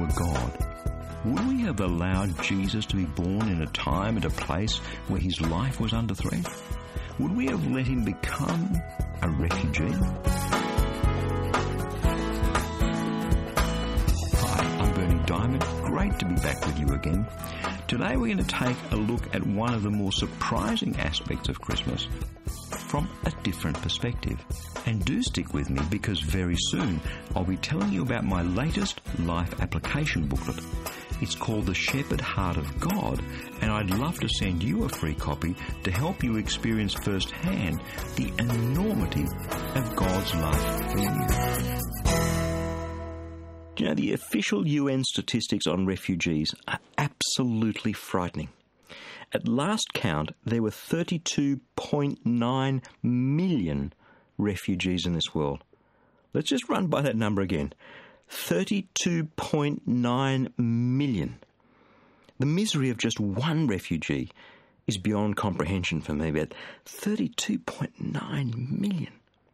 of God, would we have allowed Jesus to be born in a time and a place where his life was under threat? Would we have let him become a refugee? Hi, I'm Bernie Diamond. Great to be back with you again. Today we're going to take a look at one of the more surprising aspects of Christmas from a different perspective. And do stick with me, because very soon I'll be telling you about my latest life application booklet. It's called The Shepherd Heart of God, and I'd love to send you a free copy to help you experience firsthand the enormity of God's love for you. Do you know, the official UN statistics on refugees are absolutely frightening. At last count, there were 32.9 million refugees in this world. Let's just run by that number again. 32.9 million. The misery of just one refugee is beyond comprehension for me, but 32.9 million.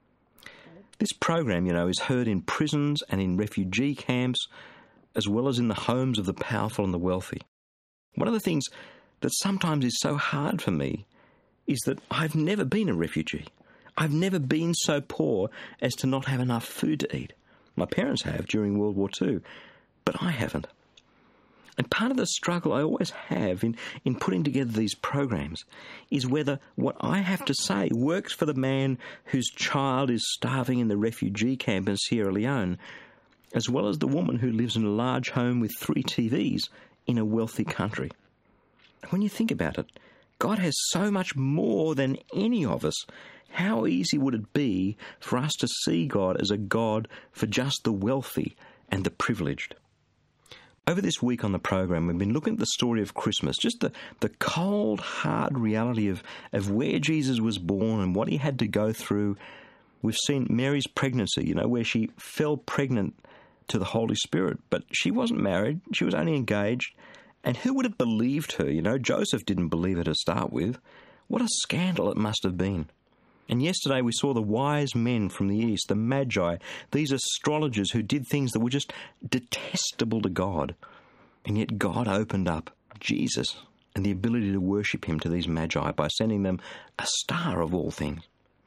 This program, is heard in prisons and in refugee camps, as well as in the homes of the powerful and the wealthy. One of the things that sometimes is so hard for me is that I've never been a refugee. I've never been so poor as to not have enough food to eat. My parents have during World War II, but I haven't. And part of the struggle I always have in putting together these programs is whether what I have to say works for the man whose child is starving in the refugee camp in Sierra Leone, as well as the woman who lives in a large home with 3 TVs in a wealthy country. When you think about it, God has so much more than any of us. How easy would it be for us to see God as a God for just the wealthy and the privileged? Over this week on the program, we've been looking at the story of Christmas, just the cold, hard reality of where Jesus was born and what he had to go through. We've seen Mary's pregnancy, where she fell pregnant to the Holy Spirit, but she wasn't married, she was only engaged. And who would have believed her? Joseph didn't believe her to start with. What a scandal it must have been. And yesterday we saw the wise men from the east, the Magi, these astrologers who did things that were just detestable to God. And yet God opened up Jesus and the ability to worship him to these Magi by sending them a star of all things.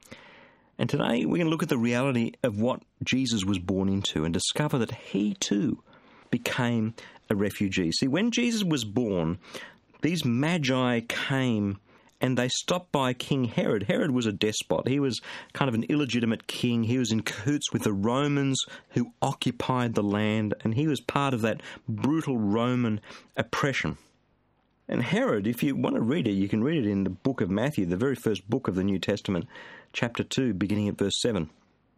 And today we're going to look at the reality of what Jesus was born into and discover that he too became a refugee. See, when Jesus was born, these Magi came and they stopped by King Herod. Herod was a despot. He was kind of an illegitimate king. He was in cahoots with the Romans who occupied the land, and he was part of that brutal Roman oppression. And Herod, if you want to read it, you can read it in the book of Matthew, the very first book of the New Testament, chapter 2, beginning at verse 7.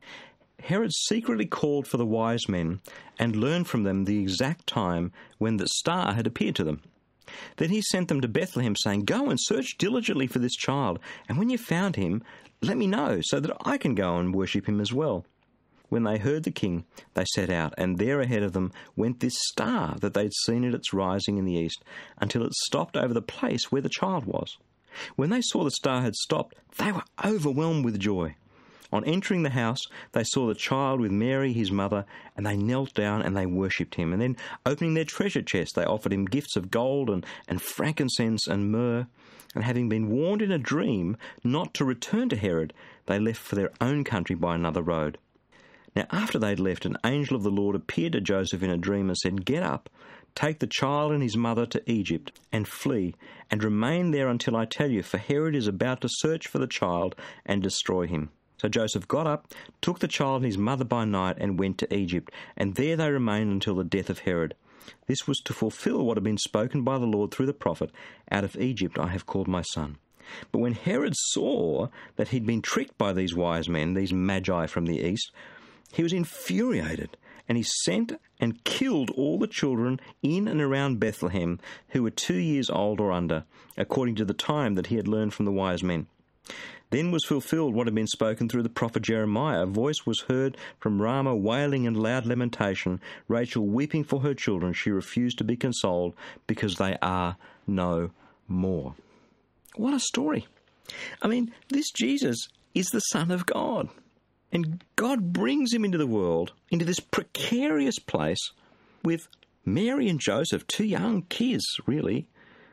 Herod secretly called for the wise men and learned from them the exact time when the star had appeared to them. Then he sent them to Bethlehem, saying, "Go and search diligently for this child, and when you've found him, let me know, so that I can go and worship him as well." When they heard the king, they set out, and there ahead of them went this star that they'd seen at its rising in the east, until it stopped over the place where the child was. When they saw the star had stopped, they were overwhelmed with joy. On entering the house, they saw the child with Mary, his mother, and they knelt down and they worshipped him. And then, opening their treasure chest, they offered him gifts of gold and frankincense and myrrh. And having been warned in a dream not to return to Herod, they left for their own country by another road. Now, after they'd left, an angel of the Lord appeared to Joseph in a dream and said, "Get up, take the child and his mother to Egypt, and flee, and remain there until I tell you, for Herod is about to search for the child and destroy him." So Joseph got up, took the child and his mother by night, and went to Egypt, and there they remained until the death of Herod. This was to fulfill what had been spoken by the Lord through the prophet, "Out of Egypt I have called my son." But when Herod saw that he'd been tricked by these wise men, these Magi from the east, he was infuriated, and he sent and killed all the children in and around Bethlehem who were 2 years old or under, according to the time that he had learned from the wise men. Then was fulfilled what had been spoken through the prophet Jeremiah. A voice was heard from Ramah, wailing and loud lamentation, Rachel weeping for her children. She refused to be consoled because they are no more. What a story. I mean, this Jesus is the Son of God. And God brings him into the world, into this precarious place, with Mary and Joseph, two young kids, really.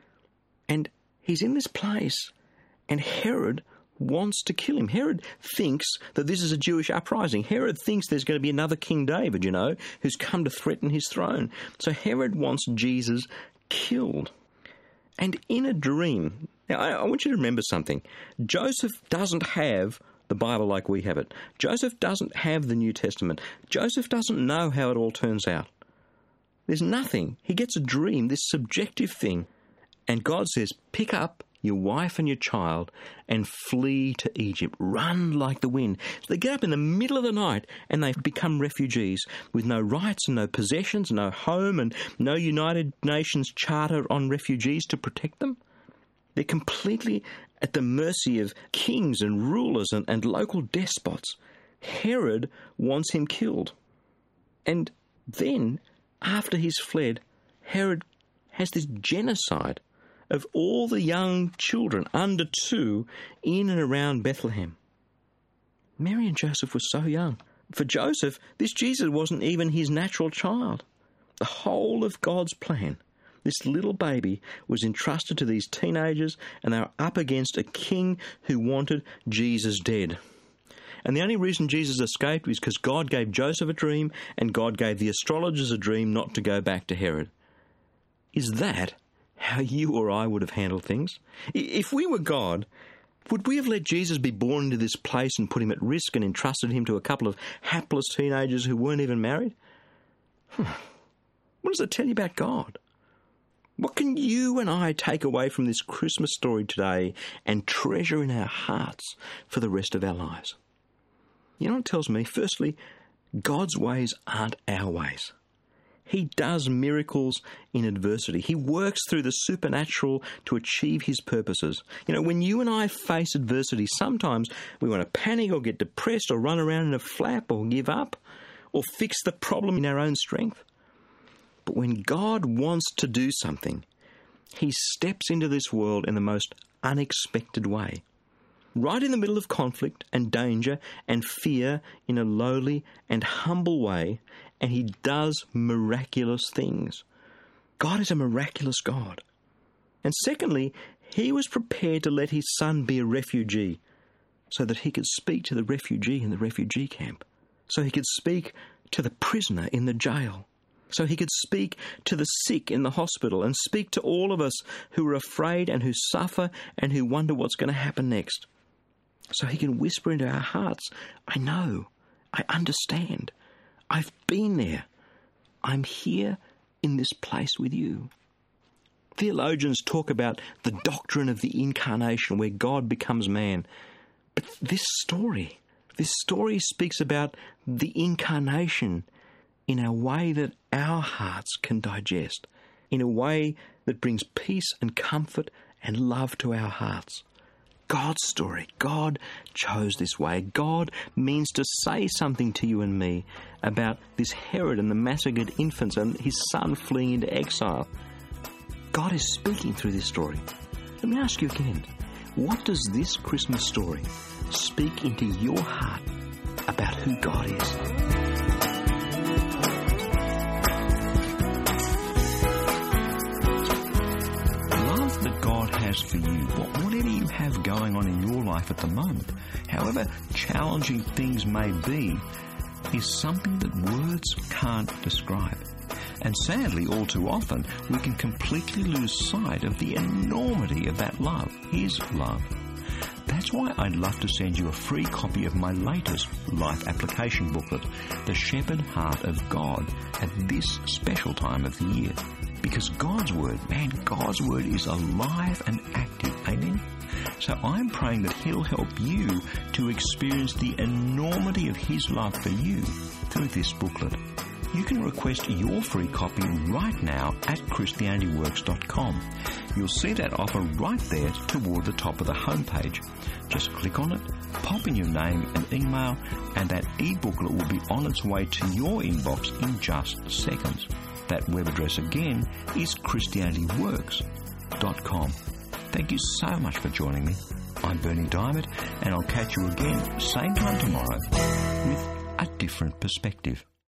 And he's in this place, and Herod wants to kill him. Herod thinks that this is a Jewish uprising. Herod thinks there's going to be another King David, who's come to threaten his throne. So Herod wants Jesus killed. And in a dream, now I want you to remember something. Joseph doesn't have the Bible like we have it. Joseph doesn't have the New Testament. Joseph doesn't know how it all turns out. There's nothing. He gets a dream, this subjective thing, and God says, pick up your wife and your child and flee to Egypt. Run like the wind. So they get up in the middle of the night and they become refugees with no rights and no possessions, no home and no United Nations Charter on refugees to protect them. They're completely at the mercy of kings and rulers and local despots. Herod wants him killed. And then, after he's fled, Herod has this genocide of all the young children under 2 in and around Bethlehem. Mary and Joseph were so young. For Joseph, this Jesus wasn't even his natural child. The whole of God's plan, this little baby, was entrusted to these teenagers, and they were up against a king who wanted Jesus dead. And the only reason Jesus escaped was because God gave Joseph a dream, and God gave the astrologers a dream not to go back to Herod. Is that how you or I would have handled things? If we were God, would we have let Jesus be born into this place and put him at risk and entrusted him to a couple of hapless teenagers who weren't even married? What does it tell you about God? What can you and I take away from this Christmas story today and treasure in our hearts for the rest of our lives? You know what it tells me? Firstly, God's ways aren't our ways. He does miracles in adversity. He works through the supernatural to achieve his purposes. When you and I face adversity, sometimes we want to panic or get depressed or run around in a flap or give up or fix the problem in our own strength. But when God wants to do something, he steps into this world in the most unexpected way. Right in the middle of conflict and danger and fear in a lowly and humble way, and he does miraculous things. God is a miraculous God. And secondly, he was prepared to let his son be a refugee so that he could speak to the refugee in the refugee camp, so he could speak to the prisoner in the jail, so he could speak to the sick in the hospital and speak to all of us who are afraid and who suffer and who wonder what's going to happen next. So he can whisper into our hearts, I know, I understand, I've been there, I'm here in this place with you. Theologians talk about the doctrine of the incarnation where God becomes man. But this story speaks about the incarnation in a way that our hearts can digest, in a way that brings peace and comfort and love to our hearts. God's story. God chose this way. God means to say something to you and me about this Herod and the massacred infants and his son fleeing into exile. God is speaking through this story. Let me ask you again, what does this Christmas story speak into your heart about who God is? For you, whatever you have going on in your life at the moment, however challenging things may be, is something that words can't describe. And sadly, all too often, we can completely lose sight of the enormity of that love, his love. That's why I'd love to send you a free copy of my latest life application booklet, The Shepherd Heart of God, at this special time of the year. Because God's Word is alive and active. Amen? So I'm praying that he'll help you to experience the enormity of his love for you through this booklet. You can request your free copy right now at ChristianityWorks.com. You'll see that offer right there toward the top of the homepage. Just click on it, pop in your name and email, and that e-booklet will be on its way to your inbox in just seconds. That web address again is ChristianityWorks.com. Thank you so much for joining me. I'm Berni Dymet, and I'll catch you again same time tomorrow with a different perspective.